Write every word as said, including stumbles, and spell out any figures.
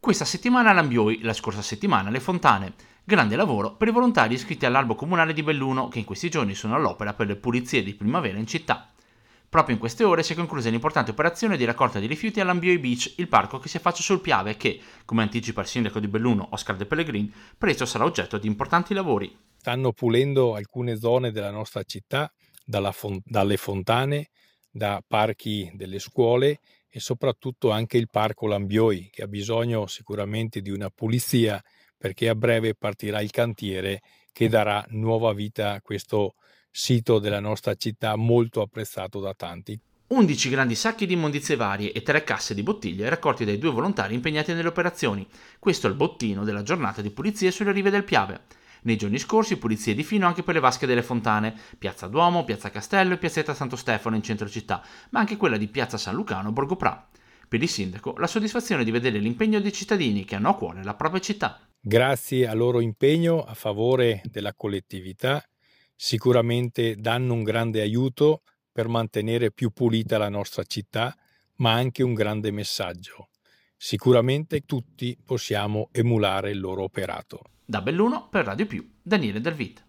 Questa settimana Lambioi, la scorsa settimana Le Fontane. Grande lavoro per i volontari iscritti all'albo comunale di Belluno che in questi giorni sono all'opera per le pulizie di primavera in città. Proprio in queste ore si è conclusa l'importante operazione di raccolta di rifiuti a Lambioi Beach, il parco che si affaccia sul Piave che, come anticipa il sindaco di Belluno Oscar De Pellegrin, presto sarà oggetto di importanti lavori. Stanno pulendo alcune zone della nostra città, dalla fon- dalle fontane, da parchi delle scuole e soprattutto anche il parco Lambioi, che ha bisogno sicuramente di una pulizia perché a breve partirà il cantiere che darà nuova vita a questo sito della nostra città molto apprezzato da tanti. undici grandi sacchi di immondizie varie e tre casse di bottiglie raccolti dai due volontari impegnati nelle operazioni. Questo è il bottino della giornata di pulizia sulle rive del Piave. Nei giorni scorsi pulizie di fino anche per le vasche delle fontane, Piazza Duomo, Piazza Castello e Piazzetta Santo Stefano in centro città, ma anche quella di Piazza San Lucano e Borgo Pra. Per il sindaco la soddisfazione di vedere l'impegno dei cittadini che hanno a cuore la propria città. Grazie al loro impegno a favore della collettività, sicuramente danno un grande aiuto per mantenere più pulita la nostra città, ma anche un grande messaggio. Sicuramente tutti possiamo emulare il loro operato. Da Belluno per Radio Più, Daniele Del Vit.